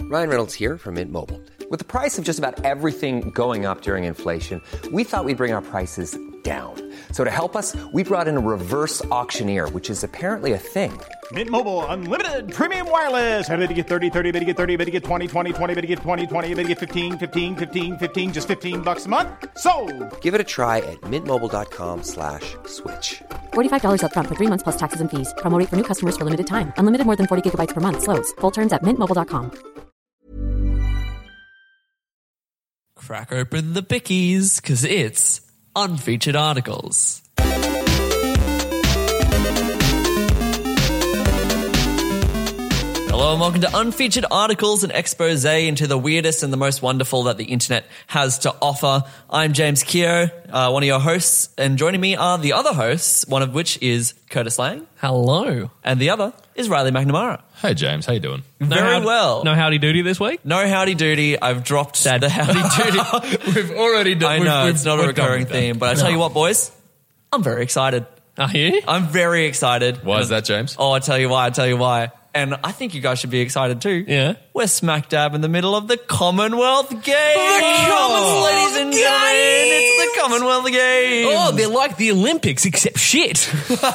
Ryan Reynolds here from Mint Mobile. With the price of just about everything going up during inflation, we thought we'd bring our prices down. So to help us, we brought in a reverse auctioneer, which is apparently a thing. Mint Mobile Unlimited Premium Wireless. How to get 30, 30, bit to get 30, bit to get 20, 20, 20, bit to get 20, 20, bit to get 15, 15, 15, 15, just $15 a month? Sold! Give it a try at mintmobile.com/switch. $45 up front for 3 months plus taxes and fees. Promo rate for new customers for limited time. Unlimited more than 40 gigabytes per month. Slows full terms at mintmobile.com. Crack open the bickies, because it's unfeatured articles. Hello and welcome to Unfeatured Articles, an expose into the weirdest and the most wonderful that the internet has to offer. I'm James Keogh, one of your hosts, and joining me are the other hosts, one of which is Curtis Lang. Hello. And the other is Riley McNamara. Hey James, how you doing? Very well. No howdy doody this week? No howdy doody. I've dropped the howdy doody. We've already done. I know, it's not a recurring theme, but I tell you what, boys, I'm very excited. Are you? I'm very excited. Why is that, James? Oh, I tell you why. And I think you guys should be excited too. Yeah. We're smack dab in the middle of the Commonwealth Games. Ladies and gentlemen. It's the Commonwealth Games. Oh, they're like the Olympics except shit.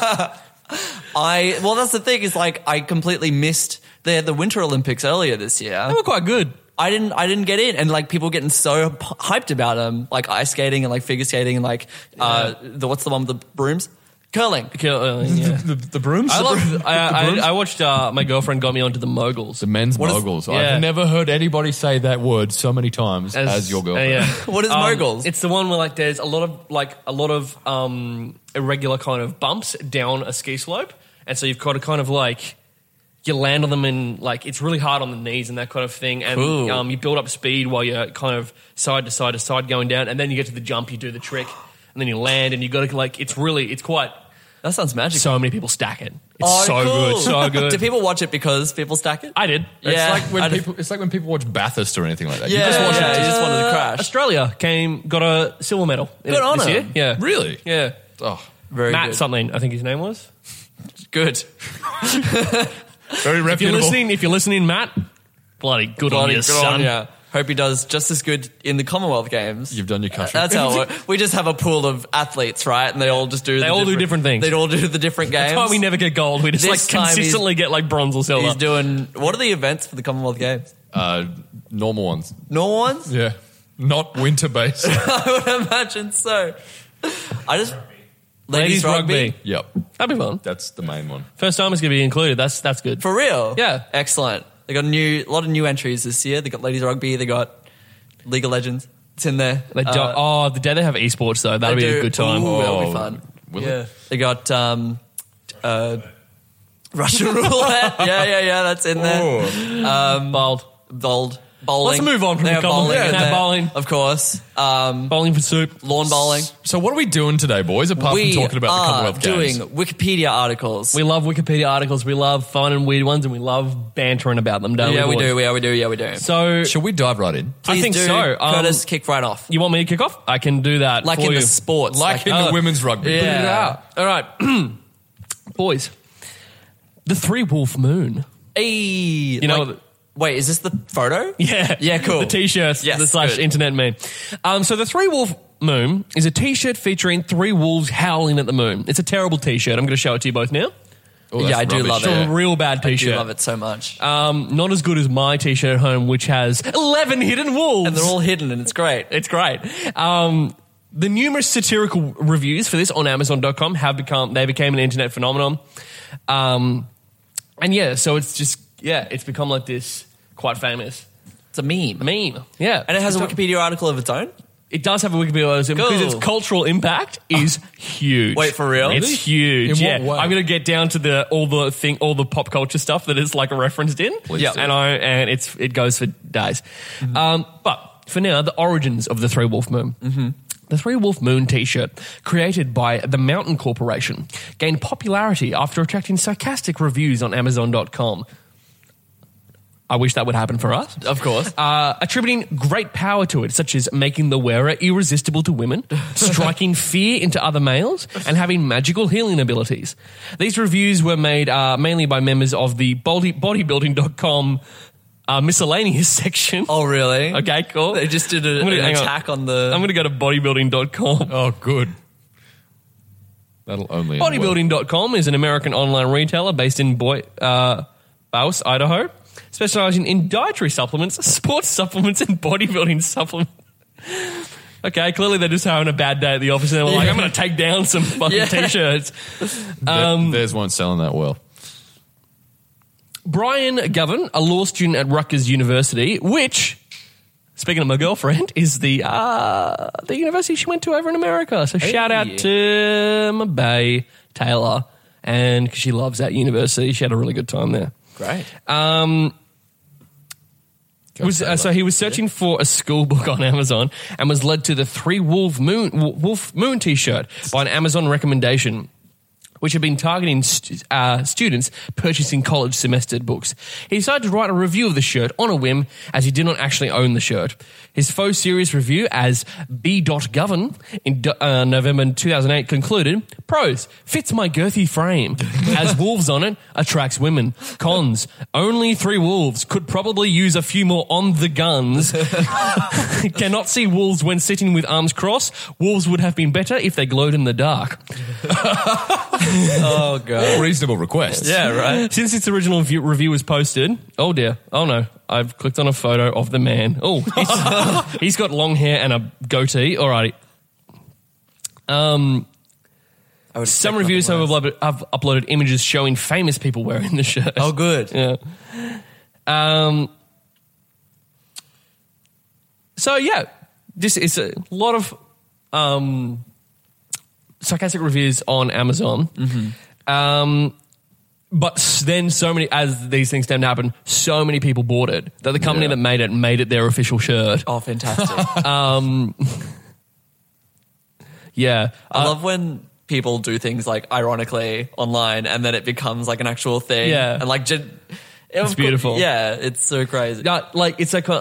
Well, that's the thing is like I completely missed the Winter Olympics earlier this year. They were quite good. I didn't get in, and like people getting so hyped about them, like ice skating and like figure skating and like what's the one with the brooms? Curling. Yeah. The brooms? I watched, my girlfriend got me onto the moguls. The men's moguls. Yeah. I've never heard anybody say that word so many times as your girlfriend. Yeah. What is moguls? It's the one where like there's a lot of irregular kind of bumps down a ski slope, and so you've got to kind of like you land on them and like it's really hard on the knees and that kind of thing, and cool. You build up speed while you're kind of side to side going down, and then you get to the jump, you do the trick, and then you land, and you got to like it's quite. That sounds magical. So many people stack it. It's cool. Good, so good. Do people watch it because people stack it? I did. It's like when people watch Bathurst or anything like that. Yeah, You just watch it. you just wanted to crash. Australia got a silver medal. Good on this them. year. Yeah. Really? Yeah. Oh, Very Matt good. something, I think his name was. Good. very reputable. If you're listening, Matt, bloody good on you, son. Yeah. Hope he does just as good in the Commonwealth Games. You've done your country. That's how it works. We just have a pool of athletes, right? And they all just do different things. They all do the different games. That's why we never get gold. We just This time consistently get like bronze or silver. He's doing... What are the events for the Commonwealth Games? Normal ones. Normal ones? Yeah. Not winter based. I would imagine so. Ladies rugby. Yep. That'd be fun. That's the main one. First time it's going to be included. That's good. For real? Yeah. Excellent. They got a lot of new entries this year. They got ladies rugby. They got League of Legends. It's in there. The day they have esports though, that'll be a good time. Ooh, that'll be fun. Will it? They got Russian roulette. Yeah. That's in there. Bold. Bowling. Let's move on from They the have bowling. Commonwealth. in Yeah, there, bowling. of course. Bowling for soup. Lawn bowling. So what are we doing today, boys, apart from talking about the Commonwealth Games? Doing Wikipedia articles. We love Wikipedia articles. We love fun and weird ones, and we love bantering about them, don't we? Yeah, we boys? do. Yeah, we do. So Shall we dive right in? I think do. so. Curtis, kick right off. You want me to kick off? I can do that. Like for in you. the sports. Like in the women's rugby. Yeah. All right, boys. The Three Wolf Moon. Hey, You know. wait, is this the photo? Yeah. Yeah, cool. The t-shirts, Yes, the / good. internet meme. So the Three Wolf Moon is a t-shirt featuring three wolves howling at the moon. It's a terrible t-shirt. I'm going to show it to you both now. Oh, that's Yeah, I do rubbish. love It's it. a real bad I t-shirt. do love it so much. Not as good as my t-shirt at home, which has 11 hidden wolves. And they're all hidden and it's great. It's great. The numerous satirical reviews for this on Amazon.com they became an internet phenomenon. And yeah, so it's become like this quite famous It's a meme. Yeah. And it has a Wikipedia article of its own? It does have a Wikipedia article because Cool. its cultural impact is huge. Wait, for real? It's Really? huge. In Yeah, what way? I'm going to get down to all the pop culture stuff that is like referenced in. Please Yeah, do. and it goes for days. But for now, the origins of the Three Wolf Moon. Mm-hmm. The Three Wolf Moon t-shirt, created by the Mountain Corporation, gained popularity after attracting sarcastic reviews on Amazon.com. I wish that would happen for us. Of course. Attributing great power to it, such as making the wearer irresistible to women, striking fear into other males, and having magical healing abilities. These reviews were made mainly by members of the bodybuilding.com miscellaneous section. Oh, really? Okay, cool. They just did an attack on the... I'm going to go to bodybuilding.com. Oh, good. That'll only... Bodybuilding.com is an American online retailer based in Bowes, Idaho, specializing in dietary supplements, sports supplements, and bodybuilding supplements. Okay, clearly they're just having a bad day at the office and they're like, I'm going to take down some fucking T-shirts. Theirs weren't selling that well. Brian Govan, a law student at Rutgers University, which, speaking of my girlfriend, is the university she went to over in America. So shout out to my bae, Taylor, and because she loves that university. She had a really good time there. Great. So he was searching for a school book on Amazon and was led to the Three Wolf Moon T-shirt by an Amazon recommendation, which had been targeting students purchasing college semester books. He decided to write a review of the shirt on a whim, as he did not actually own the shirt. His faux serious review as B.Govan in November 2008 concluded, pros, fits my girthy frame. As wolves on it, attracts women. Cons, only 3 wolves. Could probably use a few more on the guns. Cannot see wolves when sitting with arms crossed. Wolves would have been better if they glowed in the dark. Oh, God. Reasonable request. Yeah, right. Since its original review was posted, oh dear, oh no, I've clicked on a photo of the man. Oh, he's got long hair and a goatee. Alrighty. Some reviews have uploaded images showing famous people wearing the shirt. Oh, good. Yeah. So yeah, this is a lot of sarcastic reviews on Amazon. Mm-hmm. But then so many, as these things tend to happen, so many people bought it that the company that made it their official shirt. Oh, fantastic. Yeah. I love when people do things like ironically online and then it becomes like an actual thing. Yeah. And like, it's beautiful. Yeah, it's so crazy. Like, it's like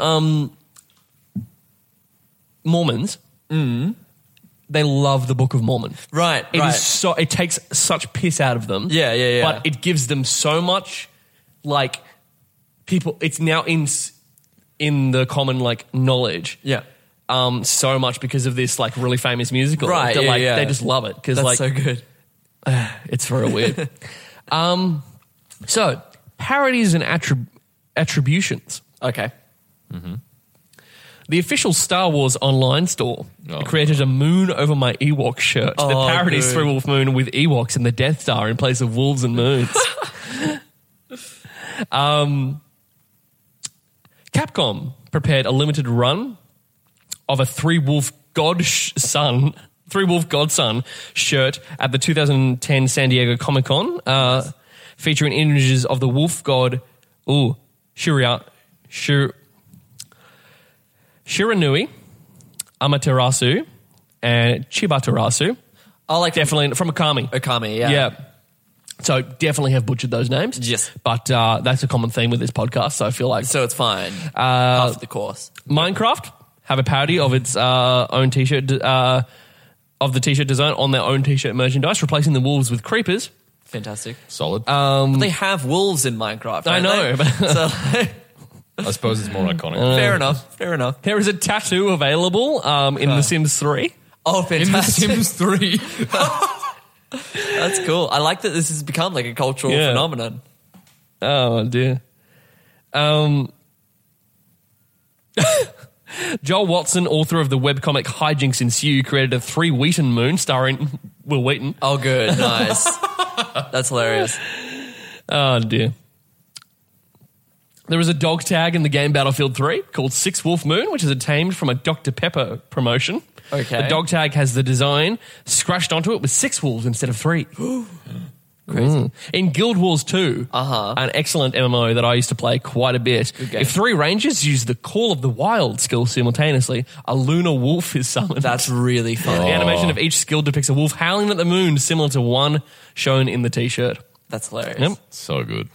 Mormons. They love the Book of Mormon. Right, It takes such piss out of them. Yeah. But it gives them so much, like, people, it's now in the common, like, knowledge. Yeah. So much because of this, like, really famous musical. Right, that, yeah. They just love it. Cause, That's like, so good. It's very weird. So, parodies and attributions. Okay. Mm-hmm. The official Star Wars online store created a moon over my Ewok shirt that parodies Three Wolf Moon with Ewoks and the Death Star in place of wolves and moons. Capcom prepared a limited run of a Three Wolf Godson shirt at the 2010 San Diego Comic-Con, featuring images of the wolf god Shiranui, Amaterasu, and Chibatarasu. Oh, like definitely from Okami. Okami, yeah. Yeah. So definitely have butchered those names. Yes. But that's a common theme with this podcast, so I feel like... So it's fine. Half the course. Minecraft have a parody of its own T-shirt, of the T-shirt design on their own T-shirt merchandise, replacing the wolves with creepers. Fantastic. Solid. But they have wolves in Minecraft, I know. So... I suppose it's more iconic. Fair enough. There is a tattoo available in The Sims 3. Oh, fantastic. In The Sims 3. That's cool. I like that this has become like a cultural phenomenon. Oh, dear. Joel Watson, author of the webcomic Hijinks Ensue, created a 3 Wheaton moon starring Will Wheaton. Oh, good. Nice. That's hilarious. Oh, dear. There is a dog tag in the game Battlefield 3 called 6 Wolf Moon, which is obtained from a Dr. Pepper promotion. Okay. The dog tag has the design scratched onto it with 6 wolves instead of 3. Crazy. In Guild Wars 2, an excellent MMO that I used to play quite a bit, if 3 rangers use the Call of the Wild skill simultaneously, a lunar wolf is summoned. That's really fun. The animation of each skill depicts a wolf howling at the moon, similar to one shown in the T-shirt. That's hilarious. Yep. So good.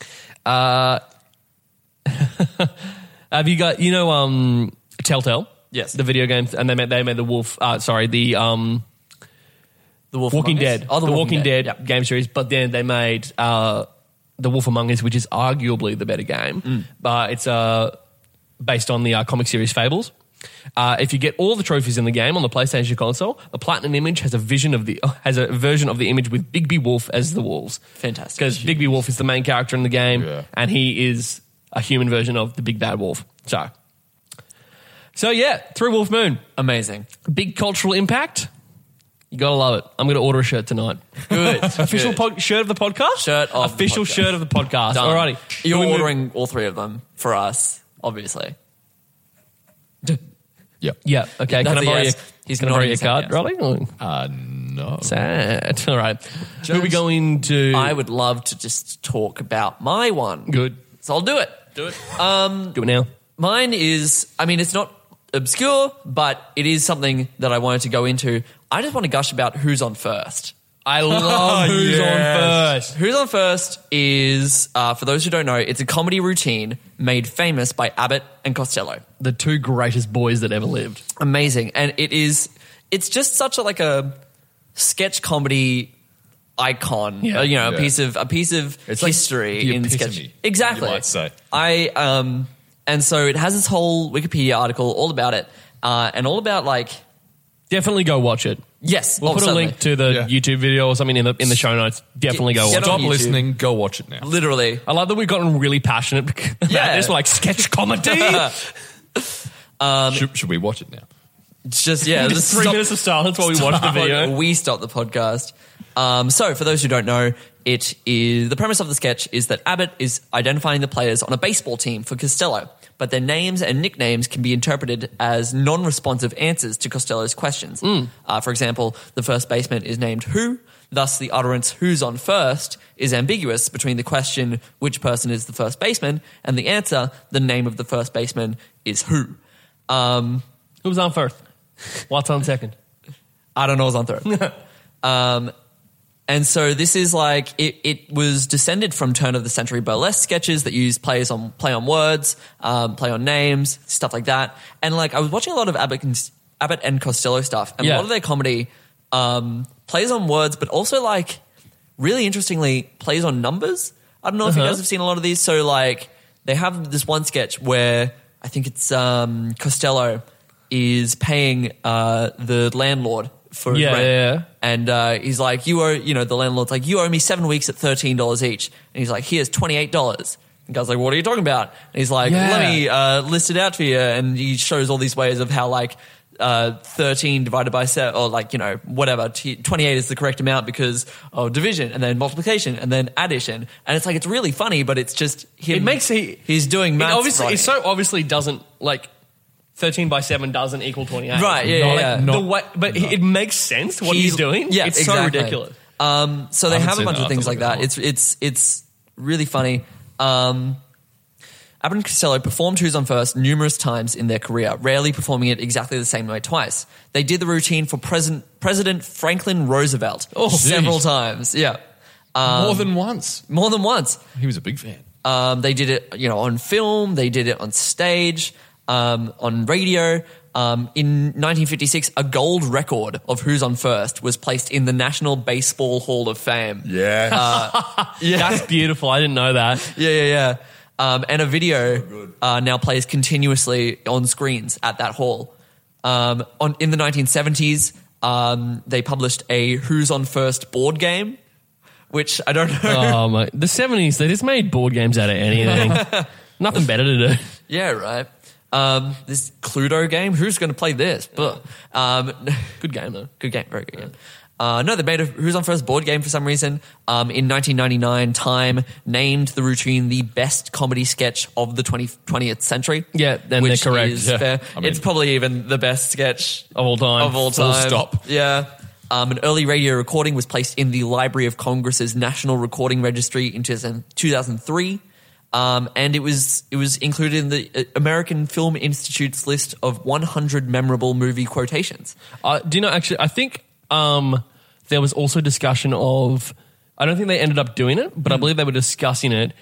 Have you got, Telltale? Yes. The video games, and they made the wolf, the Wolf Walking Among Us? Dead. Oh, the Walking Dead Yep. game series, but then they made the The Wolf Among Us, which is arguably the better game. But it's based on the comic series Fables. If you get all the trophies in the game on the PlayStation console, the Platinum Image has a version of the image with Bigby Wolf as the wolves. Fantastic. Because Bigby Wolf is the main character in the game, and he is a human version of the big bad wolf. So yeah, Three Wolf Moon. Amazing. Big cultural impact. You gotta love it. I'm gonna order a shirt tonight. Good. Official shirt of the podcast? Shirt of Official the podcast. shirt of the podcast. Done. Alrighty. You're ordering all three of them for us, obviously. Yep. Yeah. Okay. That's Can I a borrow yes. your, He's can I borrow nodding your his head card, yes. Rolly? No. Sad. All right. Who are we going to? I would love to just talk about my one. Good. So I'll do it. Do it. Do it now. Mine is, I mean, it's not obscure, but it is something that I wanted to go into. I just want to gush about Who's on First. I love Who's on First. Who's on First is, for those who don't know, it's a comedy routine made famous by Abbott and Costello. The two greatest boys that ever lived. Amazing. And it's just such a sketch comedy icon. Yeah. A piece of It's like history the in epitome, sketch. Exactly. you might say. And so it has this whole Wikipedia article all about it, and all about Definitely go watch it. yes, We'll put certainly. a link to the YouTube video or something in the show notes. Definitely go Get watch on it. Stop YouTube. listening. Go watch it now. Literally. I love that we've gotten really passionate about Yeah. this, like sketch comedy. Should we watch it now? It's just just 3 minutes of silence while we watch the video. We stop the podcast. So for those who don't know, it is the premise of the sketch is that Abbott is identifying the players on a baseball team for Costello, but their names and nicknames can be interpreted as non-responsive answers to Costello's questions. For example, the first baseman is named Who, thus the utterance "Who's on first" is ambiguous between the question which person is the first baseman and the answer the name of the first baseman is Who. Who's on first? What's on second? I don't know who's on third. And so this is it was descended from turn of the century burlesque sketches that use play on words, play on names, stuff like that. And I was watching a lot of Abbott and Costello stuff, and a lot of their comedy plays on words, but also really interestingly plays on numbers. I don't know if you guys have seen a lot of these. So they have this one sketch where I think it's Costello is paying the landlord for his rent. Yeah. And he's like, you owe, the landlord's like, you owe me 7 weeks at $13 each. And he's like, here's $28. The guy's like, what are you talking about? And he's like, let me list it out for you. And he shows all these ways of how 13 divided by 7, or whatever, 28 is the correct amount because of division, and then multiplication, and then addition. And it's it's really funny, but it's just him. He's doing maths. It so obviously doesn't 13 by 7 doesn't equal 28. Right, yeah. It makes sense what he's doing. Yeah, it's exactly. so ridiculous. So they I haven't have a seen bunch that. of things I'll like have to that. look it It's really funny. Abbott and Costello performed Who's on First numerous times in their career, rarely performing it exactly the same way twice. They did the routine for President Franklin Roosevelt several times. Yeah. More than once. More than once. He was a big fan. They did it, on film. They did it on stage, on radio. In 1956, a gold record of Who's on First was placed in the National Baseball Hall of Fame. Yeah. That's beautiful. I didn't know that. Yeah. And a video now plays continuously on screens at that hall. In the 1970s, they published a Who's on First board game, which I don't know. Oh my! The 70s, they just made board games out of anything. Nothing better to do. Yeah, right. This Cluedo game, who's going to play this? But Good game though. good game, very good game. No, they made a Who's on First board game for some reason. In 1999, Time named the routine the best comedy sketch of the 20th century. Yeah, then which they're correct. Is Yeah. fair. I mean- It's probably even the best sketch Of all time. Full stop. Yeah. An early radio recording was placed in the Library of Congress's National Recording Registry in 2003. And it was included in the American Film Institute's list of 100 memorable movie quotations. Do you know, actually, I think there was also discussion of, I don't think they ended up doing it, but I believe they were discussing it.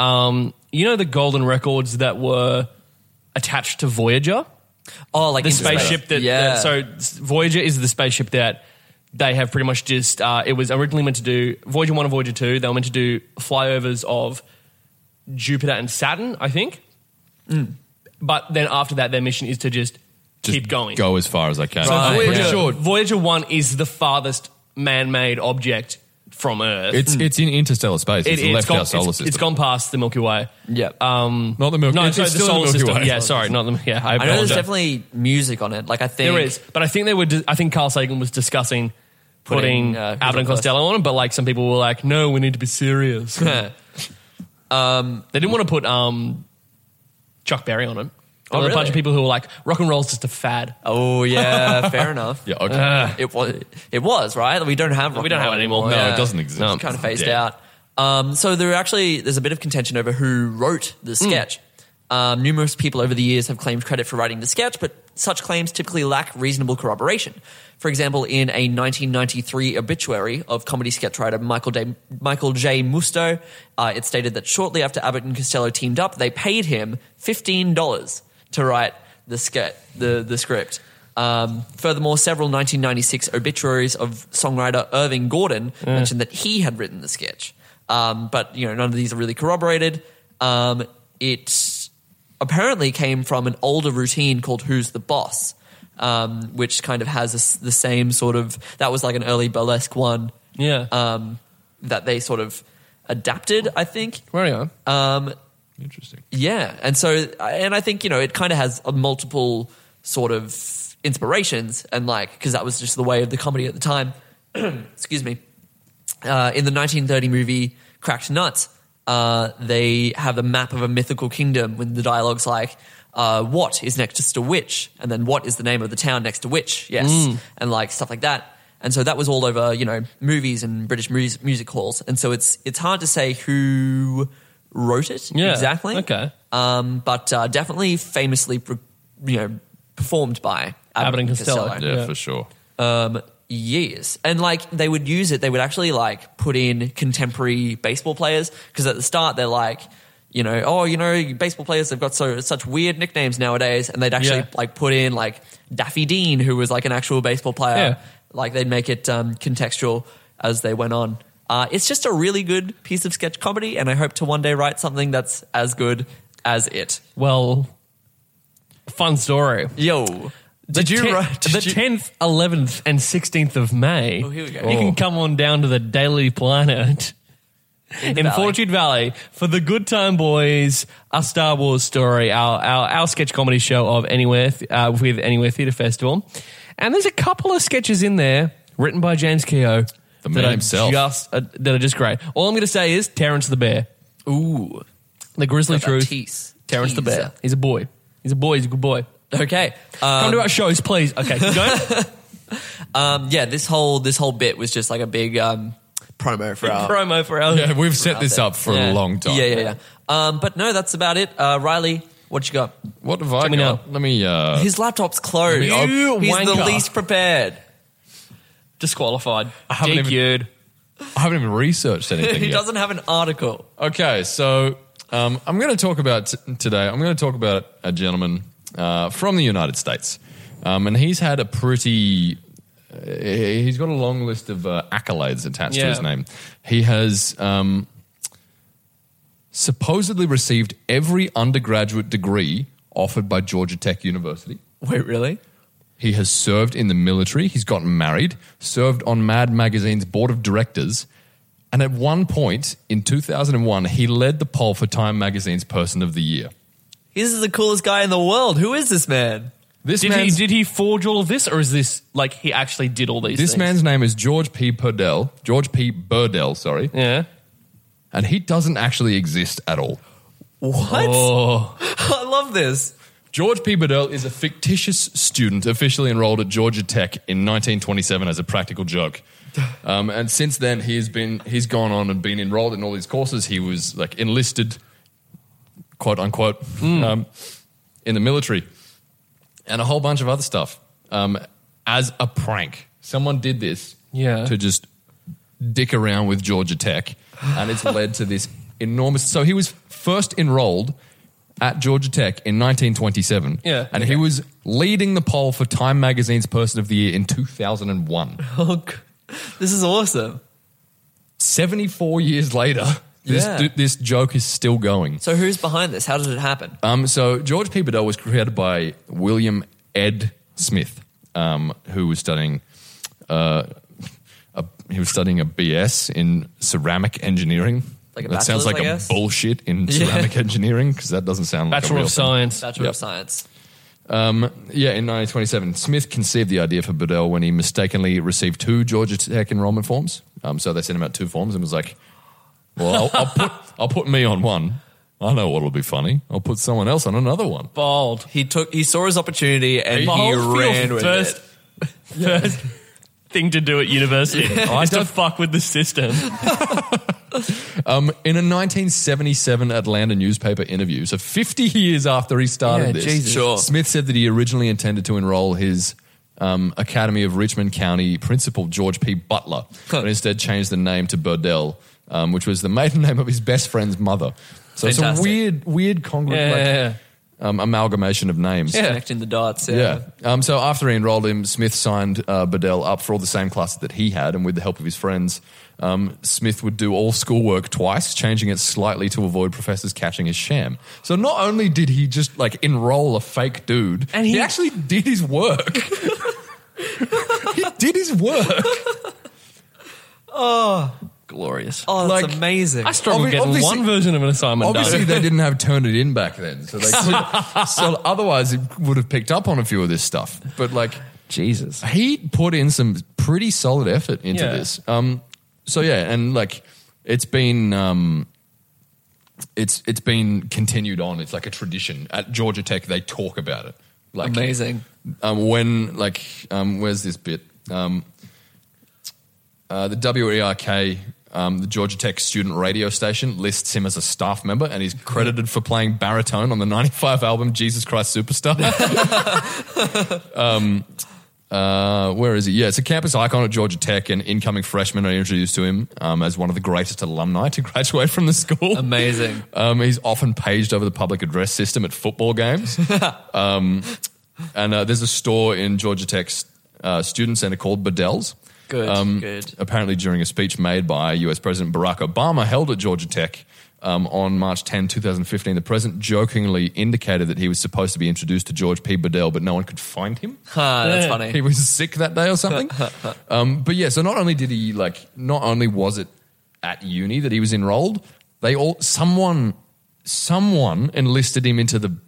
The golden records that were attached to Voyager? Oh, like The into space. spaceship Yeah. so Voyager is the spaceship that they have pretty much just, it was originally meant to do Voyager 1 and Voyager 2. They were meant to do flyovers of Jupiter and Saturn, I think. But then after that, their mission is to just keep going. Go as far as I can. So Right. Voyager 1 is the farthest man-made object from Earth. It's in interstellar space. It's left our solar system. It's gone past the Milky Way. Yeah. Not the Milky Way. No, It's sorry, the still solar the Milky system. Way. Yeah, sorry, not the. Yeah, I I know there's apologize. definitely music on it. Like, I think There is, but I think I think Carl Sagan was discussing putting Putting, Abbott and Chris Costello on it, but like some people were like, "No, we need to be serious." They didn't want to put Chuck Berry on it. There were a bunch really? of people who were like, "Rock and roll's just a fad." Oh yeah, fair enough. Yeah, okay. It was right. We don't have. We don't have it anymore. No, Yeah. it doesn't exist. No. It's kind of phased Yeah. out. So there's a bit of contention over who wrote the sketch. Numerous people over the years have claimed credit for writing the sketch, but such claims typically lack reasonable corroboration. For example, in a 1993 obituary of comedy sketch writer Michael J. Musto, it stated that shortly after Abbott and Costello teamed up, they paid him $15 to write the script. Furthermore, several 1996 obituaries of songwriter Irving Gordon mentioned that he had written the sketch. But none of these are really corroborated. It apparently came from an older routine called Who's the Boss, which kind of has the same sort of, that was like an early burlesque one. Yeah. That they sort of adapted, I think. Where are you? Interesting. Yeah, and I think it kind of has a multiple sort of inspirations, and because that was just the way of the comedy at the time. Excuse me. In the 1930 movie Cracked Nuts, they have a map of a mythical kingdom when the dialogue's like, "What is next to which?" and then "What is the name of the town next to which?" Yes, and stuff like that. And so that was all over movies and British music halls, and so it's hard to say who wrote it exactly. Okay. But definitely famously, performed by Abbott and Costello. Yeah, for sure. Yes. And they would use it, they would actually put in contemporary baseball players, because at the start they're like, baseball players have got such weird nicknames nowadays, and they'd actually put in Daffy Dean, who was an actual baseball player. Yeah. They'd make it contextual as they went on. It's just a really good piece of sketch comedy, and I hope to one day write something that's as good as it. Well, fun story. Yo. The 10th, 11th, and 16th of May. Oh, here we go. You can come on down to the Daily Planet in Valley. Fortitude Valley for the Good Time Boys, a Star Wars story, our sketch comedy show of Anywhere with Anywhere Theatre Festival. And there's a couple of sketches in there written by James Keogh. The man himself. That are just great. All I'm going to say is Terrence the Bear. Ooh. The Grizzly Got that Truth. tease. Terrence the Teaser. Bear. He's a boy. He's a good boy. Okay. Come to our shows, please. Okay, keep going. This whole bit was just a big promo for our Promo for our... Yeah, we've set this up for a long time. Yeah. But no, that's about it. Riley, what you got? What have I me got? know. Let me... His laptop's closed. You He's the wanker. least prepared. Disqualified. I haven't DQ'd. I haven't even researched anything He yet. doesn't have an article. Okay, so I'm going to talk about today. I'm going to talk about a gentleman from the United States, and he's had a pretty. He's got a long list of accolades attached to his name. He has supposedly received every undergraduate degree offered by Georgia Tech University. Wait, really? He has served in the military. He's gotten married, served on Mad Magazine's board of directors, and at one point in 2001, he led the poll for Time Magazine's Person of the Year. This is the coolest guy in the world. Who is this man? Did he forge all of this, or is this he actually did all these things? This man's name is George P. Burdell, sorry. Yeah. And he doesn't actually exist at all. What? Oh. I love this. George P. Burdell is a fictitious student officially enrolled at Georgia Tech in 1927 as a practical joke. And since then, he's gone on and been enrolled in all these courses. He was enlisted, quote unquote, in the military and a whole bunch of other stuff as a prank. Someone did this to just dick around with Georgia Tech, and it's led to this enormous... So he was first enrolled at Georgia Tech in 1927. Yeah. And he was leading the poll for Time Magazine's Person of the Year in 2001. Oh, this is awesome. 74 years later, this joke is still going. So who's behind this? How did it happen? So George P. Bedell was created by William Ed Smith, who was studying a BS in ceramic engineering. Like a that sounds like bachelor's, I a guess? bullshit in ceramic engineering because that doesn't sound like a Bachelor real of thing. Science. Bachelor of Science. In 1927, Smith conceived the idea for Bedell when he mistakenly received 2 Georgia Tech enrollment forms. So they sent him out 2 forms and was like, "Well, I'll put me on one. I know what'll be funny. I'll put someone else on another one." Bold. He saw his opportunity and he Bold for your ran with first thing to do at university is to fuck with the system. In a 1977 Atlanta newspaper interview, so 50 years after he started this, Jesus. Sure. Smith said that he originally intended to enroll his Academy of Richmond County principal, George P. Butler, but instead changed the name to Bedell, which was the maiden name of his best friend's mother. So Fantastic. it's a weird congregation. Amalgamation of names. Connecting the dots. Yeah. So after he enrolled him, Smith signed Bedell up for all the same classes that he had, and with the help of his friends, Smith would do all schoolwork twice, changing it slightly to avoid professors catching his sham. So not only did he just enroll a fake dude, And he he- actually did his work. He did his work. Glorious. Oh, that's amazing. I struggled getting obviously- one version of an assignment Obviously, done. they didn't have Turn It In back then, so they so otherwise it would have picked up on a few of this stuff. But Jesus. he put in some pretty solid effort into Yeah. this. So yeah, and it's been it's been continued on. It's like a tradition at Georgia Tech. They talk about it. Amazing. Where's this bit? The WERK, the Georgia Tech student radio station, lists him as a staff member, and he's credited for playing baritone on the 95 album Jesus Christ Superstar. Where is he? Yeah, it's a campus icon at Georgia Tech, and incoming freshmen are introduced to him as one of the greatest alumni to graduate from the school. Amazing. He's often paged over the public address system at football games. And there's a store in Georgia Tech's student center called Bedell's. Good. Apparently during a speech made by US President Barack Obama held at Georgia Tech on March 10, 2015, the president jokingly indicated that he was supposed to be introduced to George P. Bedell, but no one could find him. That's funny. He was sick that day or something. But yeah, so not only did he not only was it at uni that he was enrolled, someone enlisted him into The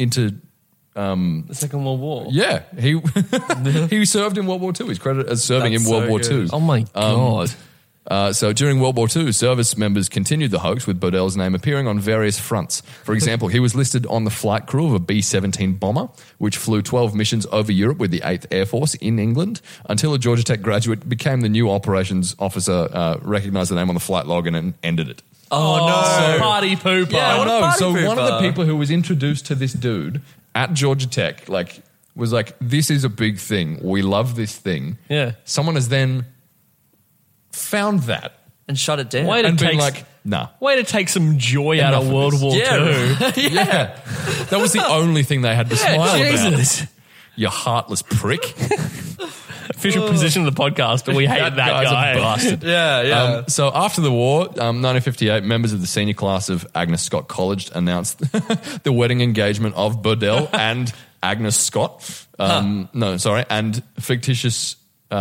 Second World War. yeah, he served in World War II. He's credited as serving That's in World so War good. II. Oh my God. So during World War II, service members continued the hoax with Bedell's name appearing on various fronts. For example, he was listed on the flight crew of a B-17 bomber, which flew 12 missions over Europe with the 8th Air Force in England, until a Georgia Tech graduate became the new operations officer, recognized the name on the flight log and ended it. Oh, no. Party pooper. Yeah, I what a know. party So one of the pooper. people who was introduced to this dude at Georgia Tech, was like, "This is a big thing. We love this thing." Yeah. Someone has then found that And shut it down. Wait and been takes- like, "Nah." Way to take some joy out of Enough of World this. War Yeah. II. Yeah. That was the only thing they had to smile about. Jesus. You heartless prick. Official position of the podcast, but we hate that guy's guy. a bastard. Yeah. So after the war, 1958, members of the senior class of Agnes Scott College announced the wedding engagement of Bedell and Agnes Scott. And fictitious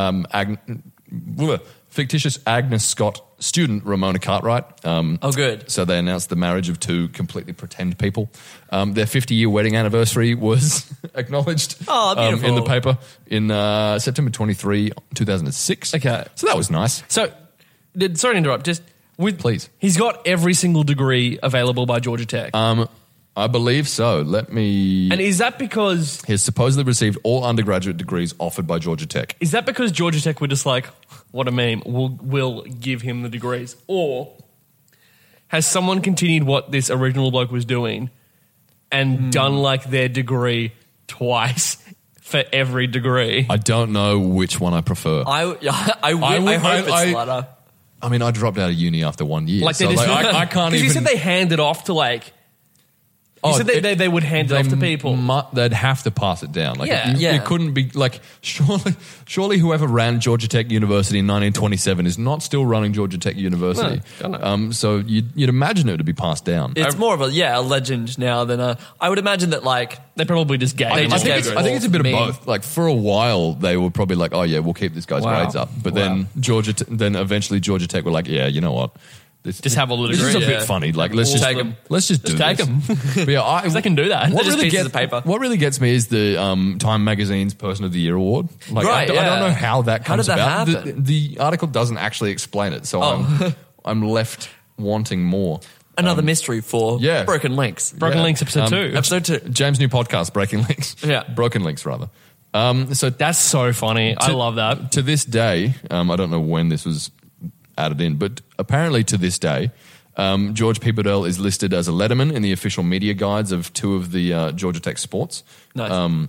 Agnes Scott student Ramona Cartwright. Good. So they announced the marriage of 2 completely pretend people. Their 50-year wedding anniversary was acknowledged beautiful. in the paper in September 23, 2006. Okay. So that was nice. So, sorry to interrupt. Please. He's got every single degree available by Georgia Tech. I believe so. Let me... and is that because He has supposedly received all undergraduate degrees offered by Georgia Tech. Georgia Tech were just like, what a meme, we'll give him the degrees? Or has someone continued what this original bloke was doing and done their degree twice for every degree? I don't know which one I prefer. I hope it's latter. I mean, I dropped out of uni after 1 year. They so just, I can't because even... you said they handed off to You said they would hand it off to people. They'd have to pass it down. Like, Yeah. it couldn't be like surely whoever ran Georgia Tech University in 1927 is not still running Georgia Tech University. No. So you'd imagine it to be passed down. It's more of a legend now than I would imagine that like They probably just gave I it. think it's a bit of meme. both. Like for a while, they were probably like, "Oh yeah, we'll keep this guy's grades up." But then eventually Georgia Tech were like, "Yeah, you know what? Just have a little This is a degree, bit yeah. funny. Like let's just take 'em. Let's just do take this." 'em. But yeah, Because they can do that. What They're just really, pieces gets, of paper. what really gets me is the Time Magazine's Person of the Year award. Like, Right, I don't know how that How comes did that about. happen? The article doesn't actually explain it, so I'm left wanting more. another mystery for yeah. Broken Links. Broken Links episode 2. Episode 2. James' new podcast, Breaking Links. Yeah. Broken Links, rather. So That's so funny. I love that. To this day, I don't know when this was added in, but apparently to this day, George P. Bedell is listed as a letterman in the official media guides of 2 of the Georgia Tech sports. Nice.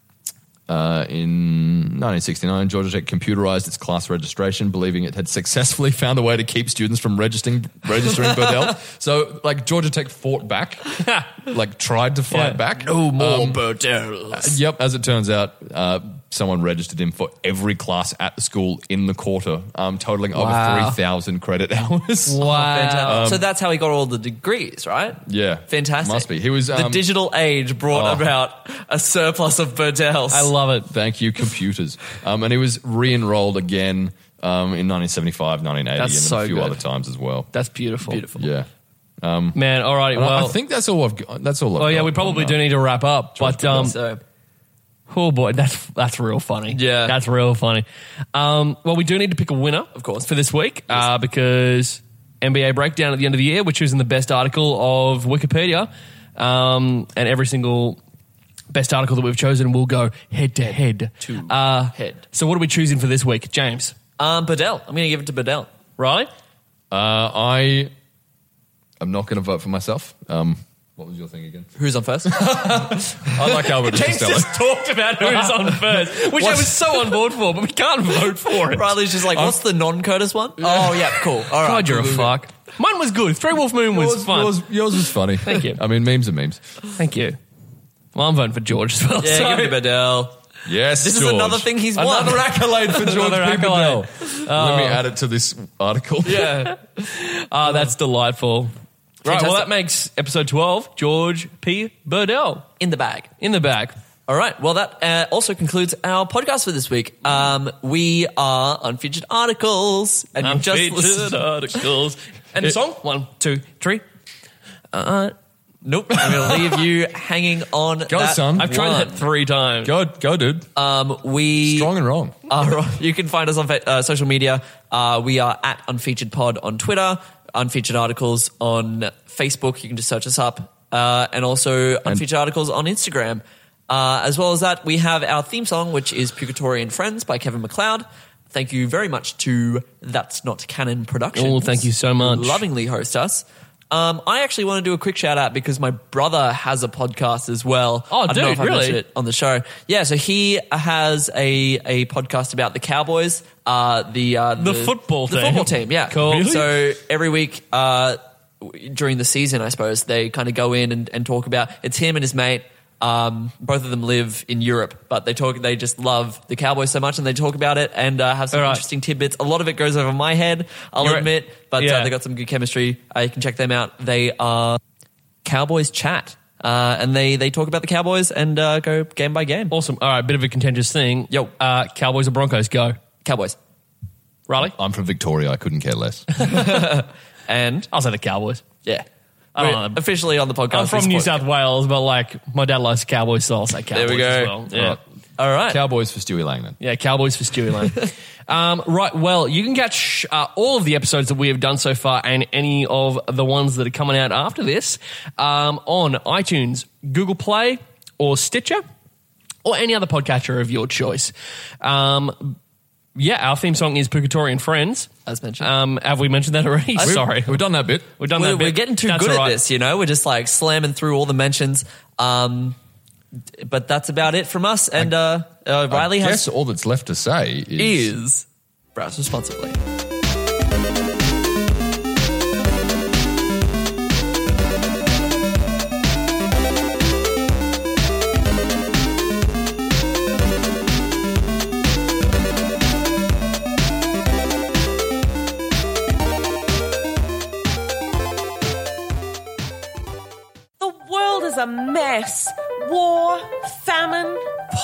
In 1969, Georgia Tech computerized its class registration, believing it had successfully found a way to keep students from registering Bedell. So, like, Georgia Tech fought back, like, tried to fight back. No more Berdells. Yep, as it turns out, someone registered him for every class at the school in the quarter, totaling over 3,000 credit hours. Wow. So that's how he got all the degrees, right? Yeah. Fantastic. Must be. He was the digital age brought about a surplus of Berdells. I love it. Thank you, computers. And he was re-enrolled again in 1975, 1980, That's and so a few good. other times as well. That's beautiful. Yeah. Man, all right. And Well, I think that's all I've got. That's all I've well, yeah, got we probably on, do need to wrap up. But, so oh boy, that's real funny. Yeah. That's real funny. Well, we do need to pick a winner, of course, for this week because NBA Breakdown at the end of the year, we're choosing the best article of Wikipedia, and every single best article that we've chosen will go head to head. head. So what are we choosing for this week, James? Bedell. I'm going to give it to Bedell. Riley? I am not going to vote for myself. What was your thing again? Who's on first? I like Albert James Costello. just talked about who's on first, which I was so on board for, but we can't vote for it. Riley's just like, what's the non-Curtis one? Oh, yeah, cool. All right. God, you're a fuck. Mine was good. Three Wolf Moon was fun. Yours was funny. Thank you. I mean, memes are memes. Thank you. Well, I'm voting for George as well. Yeah, so- give it to Bedell. Yes, This is George. another thing he's won. Another accolade for George Another P. accolade. Bedell. Let me add it to this article. Yeah. That's delightful. Right, well, Fantastic. that makes episode 12, George P. Burdell, In the bag. in the bag. All right. Well, that also concludes our podcast for this week. We are Unfeatured Articles. And you've just Unfeatured listened. articles. And the song? 1, 2, 3. Nope. I'm going to leave you hanging on. Go, that son. I've tried one. that 3 times. Go, dude. We Strong and wrong. You can find us on social media. We are at Unfeatured Pod on Twitter, Unfeatured Articles on Facebook. You can just search us up. And also Unfeatured Articles on Instagram. As well as that, we have our theme song, which is Purgatory and Friends by Kevin MacLeod. Thank you very much to That's Not Canon Productions. Oh, thank you so much. Who lovingly host us. I actually want to do a quick shout out because my brother has a podcast as well. Oh, I don't know dude, if I really? mentioned it on the show. Yeah, so he has a podcast about the Cowboys, the football team. The football team, yeah. Cool. Really? So every week during the season, I suppose, they kind of go in and talk about, it's him and his mate. Both of them live in Europe, but they just love the Cowboys so much, and they talk about it and have some All right. interesting tidbits. A lot of it goes over my head, I'll You're right. admit, but Yeah. they got some good chemistry. You can check them out. They are Cowboys Chat, and they talk about the Cowboys and go game by game. Awesome. All right, bit of a contentious thing. Yo. Cowboys or Broncos, go. Cowboys. Riley? I'm from Victoria. I couldn't care less. And I'll say the Cowboys. yeah, I don't we're know. officially on the podcast. I'm from this New point. South Wales, but like my dad likes Cowboys, so I'll say Cowboys There we go. as well. Yeah. All right. All right. Cowboys for Stewie Langman. Yeah, Cowboys for Stewie Lane. Right, well, you can catch all of the episodes that we have done so far and any of the ones that are coming out after this on iTunes, Google Play, or Stitcher, or any other podcatcher of your choice. Yeah, our theme song is Purgatory and Friends. As mentioned. Have we mentioned that already? Sorry. We've done that bit. We've done that bit. We're getting too That's good all at right. this, you know? We're just like slamming through all the mentions. But that's about it from us. And Riley I has guess all that's left to say is browse responsibly.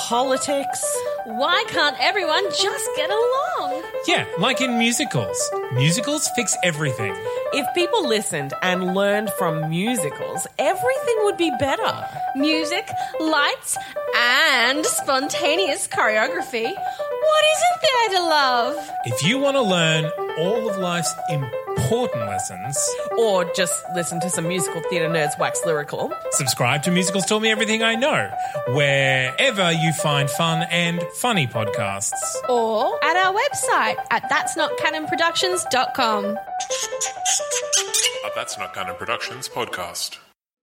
politics. Why can't everyone just get along? Yeah, like in musicals. Musicals fix everything. If people listened and learned from musicals, everything would be better. Music, lights, and spontaneous choreography. What isn't there to love? If you want to learn all of life's important lessons, Or just listen to some musical theatre nerds wax lyrical. subscribe to Musicals Taught Me Everything I Know, wherever you find fun and funny podcasts. Or at our website at that'snotcanonproductions.com. A That's Not Canon Productions podcast.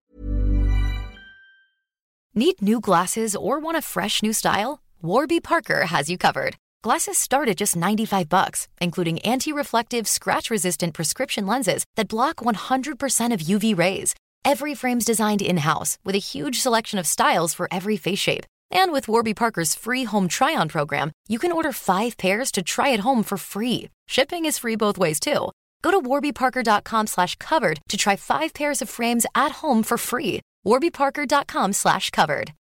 Need new glasses or want a fresh new style? Warby Parker has you covered. Glasses start at just $95, including anti-reflective, scratch-resistant prescription lenses that block 100% of UV rays. Every frame's designed in-house with a huge selection of styles for every face shape. And with Warby Parker's free home try-on program, you can order 5 pairs to try at home for free. Shipping is free both ways, too. Go to warbyparker.com/covered to try 5 pairs of frames at home for free. warbyparker.com/covered.